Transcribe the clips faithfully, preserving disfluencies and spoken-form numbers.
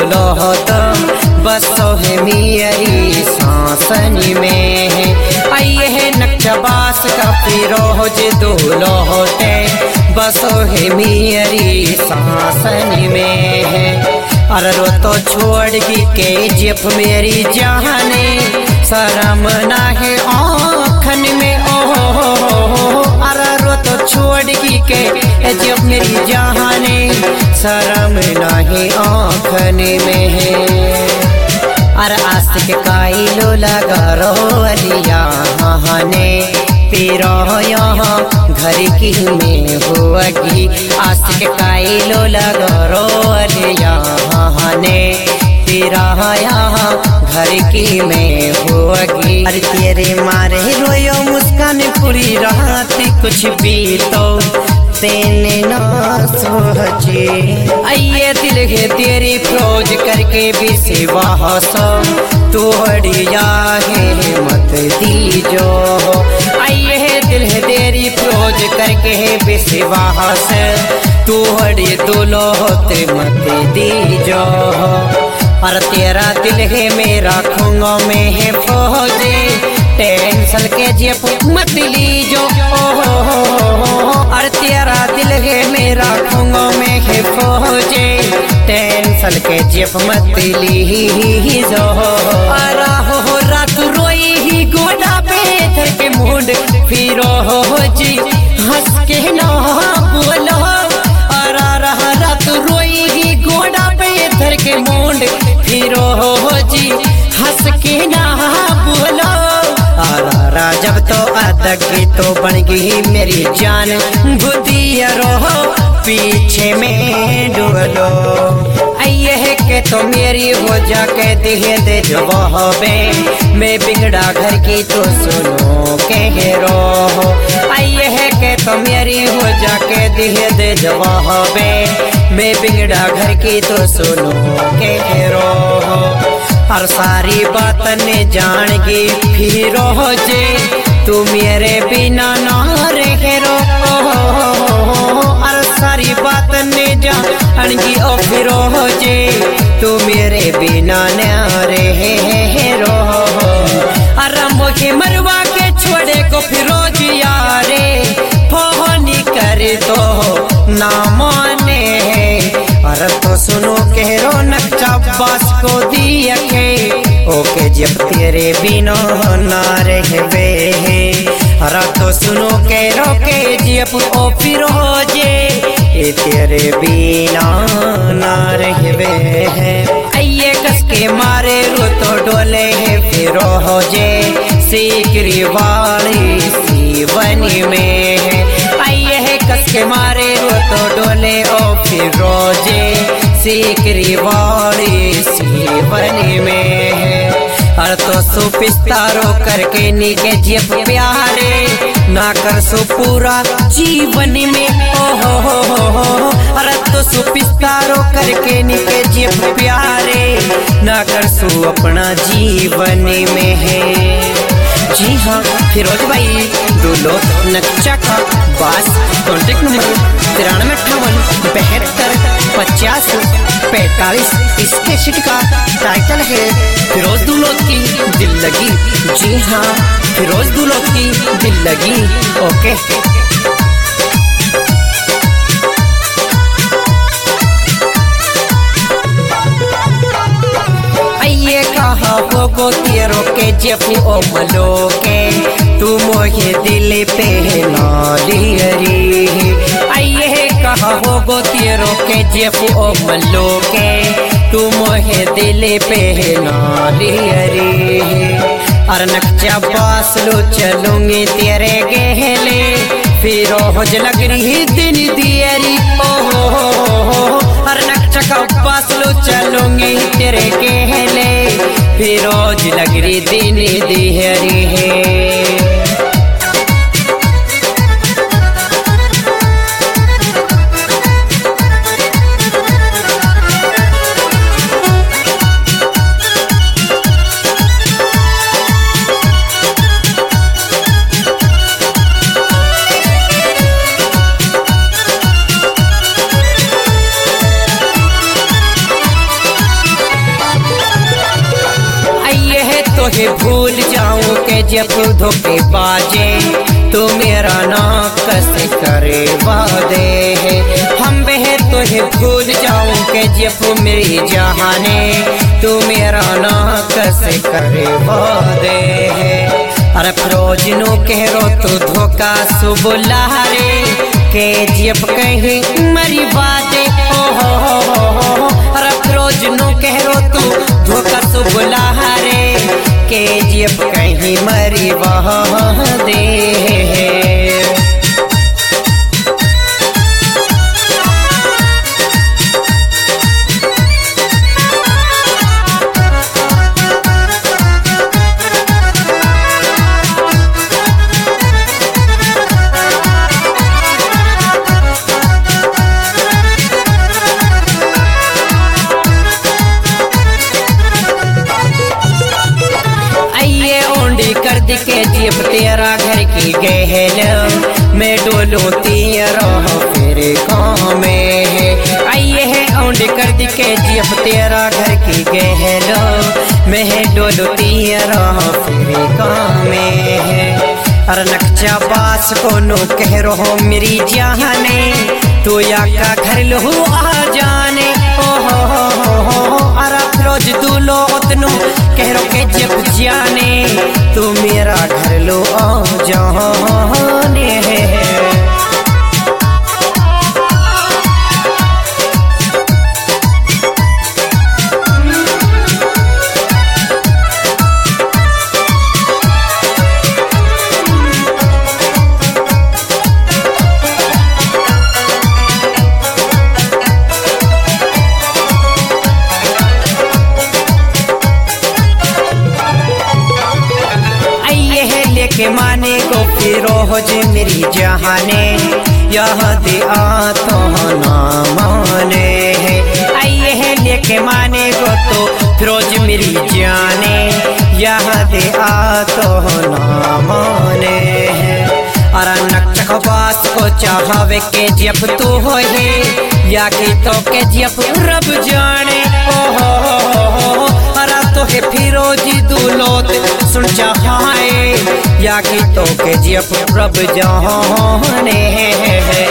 दूल्हो तो बसो है मेरी सांसनी में है। आइए है नक्शबास का फिरोज दूल्हो होते बसो है मेरी सांसनी में है। अरे रो तो छोड़ के जिप मेरी जाने शर्म ना है आँखन में ओ। अरे रो तो छोड़ के जिप मेरी जाने शर्म ना है आँखन में है। अरे आस्तिक काइलो लगा रो अलिया ने पीरो यहाँ घर की में होगी। आस्तिक काइलो लगा रो अलिया ने तेरा यहाँ घर की में होगी। अरे तेरे मारे रोयो मुस्कान पूरी रात कुछ भी तो तेने ना सोचे। आइए दिल है तेरी फौज करके भी सेवा सो तोड़िया है मत दीजो। आइए है दिल है तेरी फौज करके भी सेवा से तोड़ी दूल्हो होते मत दीजो। और तेरा दिल है मेरा खूंगों में है फौजे टेंशन के जेब मत लीजो। और तेरा दिल है मेरा खूंगों में है फौजे टेंशन के जेब मत लीजो। आरा हो रात रोई ही गोड़ा पे धर के मुंड फिरो हो जी हंस के ना बोलो। आरा रहा रात रोई ही गोड़ा पे धर के मुंड फिरो हो जी हंस के ना बोलो। आरा जब तो अदक तो बन गई मेरी जान बुद्धि रो पीछे में डूबलो। आइए है के तो मेरी हो जा के दिहे दे जवाबे मैं बिगड़ा घर की तो सुनो के रो। आइए है के तो मेरी हो जा के दिहे दे जवाबे मैं बिगड़ा घर की तो सुनो के रो। हर सारी बात ने जान गई फिर हो जे तू मेरे बिना ना रहे रो। हर सारी बात ने जान गई ओ फिर हो जे तू मेरे बिना ना रहे रो। आराम के मरवा के छोड़े को फिरोज यारे फोनी करे तो ना माने। अरे तो सुनो कह रो नक्शबास को दिया के ओके जब तेरे बिना ना रहवे है। अरे तो सुनो कह रो के जब ओ फिरोजे ये तेरे बिना ना रहवे है। आइए कस के मारे रो तो डोले है फिरोजे सीकरी वाली सीवनी में है। आइए है कस के मारे रो तो डोले ओ फिरोजे सीकरी वाली सीवनी में है। हर तो सुपिस्तारो करके निके जेब प्यारे ना कर सो पूरा जीवन में ओ हो हो हो हो। हर तो सुपिस्तारो करके निके जेब प्यारे ना कर सो अपना जीवन में है। जी हाँ फिरोज भाई दूल्हो नक्शा का बास कॉन्टेक्ट नंबर तिरानवे अट्ठावन बहत्तर पचास पैतालीस। इसके शिट का टाइटल है फिरोज दूल्हो की दिल लगी। जी हाँ फिरोज दूल्हो की दिल लगी। ओके आइए कहा हो गो तेरो के जेफू ओ मलो के तू मोहे दिल पे ना लियरी। आइए कहा हो गो तेरो के जेफू ओ मलो के तू मोहे दिल पे ना लियरी। और नक्शबास लो चलूंगी तेरे गहले फिरोज लग रही दिन दियरी ओ हो हो। और नक्शबास लो चलूंगी तेरे गहले फिरोज लग रही दिन दियरी है। जब धोखे बाजे तो मेरा ना कैसे करे वादे है। हम बह तो है भूल जाऊं के जब मेरी जहाने तू मेरा ना कैसे करे वादे है। अरे फिरोज नो कह रो तो धोखा सुबुला रे के जब कहीं मरी बाते ओ हो हो हो। अरे फिरोज नो कह रो तू धोखा सुबुला रे के जब कहीं मरी बाते है। कर दिखे जीप तेरा घर की गहल मैं डोलूं तेरा तेरे गाँव में है। आइए है औंड कर दिखे जीप तेरा घर की गहल मैं डोलूं तेरा तेरे गाँव में है। अरे नक्चा बास को नो कह रहो मेरी जाने तू या का घर लो आ जाने ओ हो हो हो। अरे फिरोज दूलो उतनो कह रो के जब जाने तू मेरा घर लो आ जाने है। के माने को फिरोज मेरी जहाने यह दे आ तो ना माने है। आइए है लेके माने को तो फिरोज मेरी जाने यह दे आ तो ना माने है। अरे नक्चबास को चाहवे के जब तू हो है या कि तो के जब रब जाने ओ हो हो। अरे तो के फिरोजी दूलोत सुन चाहे या कि तो के जब रब जाने है।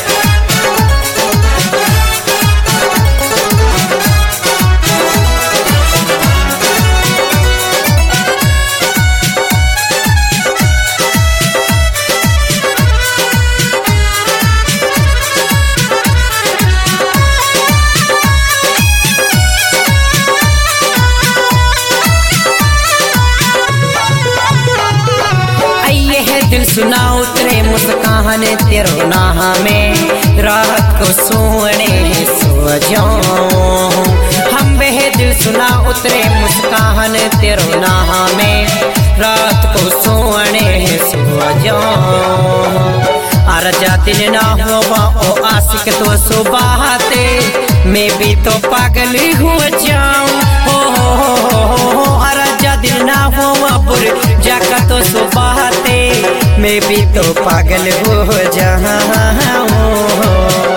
दिल सुना उतरे मुस्कान तेरो नाह में रात को सोने सो जाऊं। हम वह दिल सुना उतरे मुस्कान तेरो नाह में रात को सोने सो जाऊं। अरजा दिन ना हुआ ओ आशिक तो सुबाते मैं भी तो पागल हो जाऊं हो हो हो। अरजा दिन ना हुआ बुर जाका तो सुबाते मैं भी तो पागल हो जाऊं।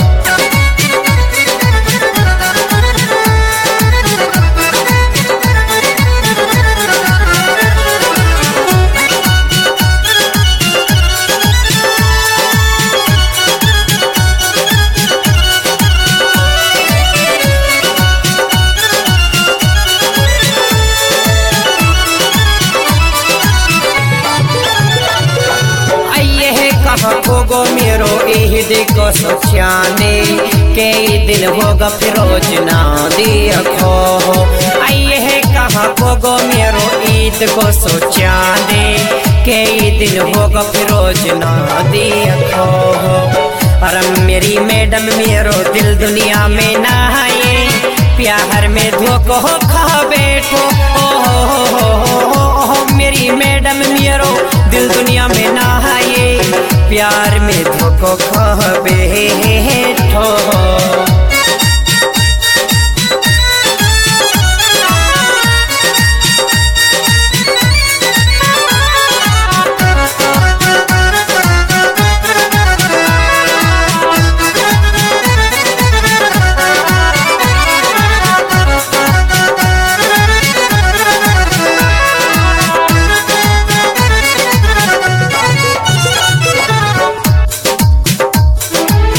होगो मेरो ईद को सोचाने कई दिन होगा फिरोज ना देखो। आइए है कहाँ होगो मेरो ईद को सोचाने कई दिन होगा फिरोज ना देखो। अरे मेरी मैडम मेरो दिल दुनिया में ना आए प्यार में धोखो खा बैठो ओ हो हो हो। मेरी मैडम मेरो दिल दुनिया में ना आए प्यार में धोखो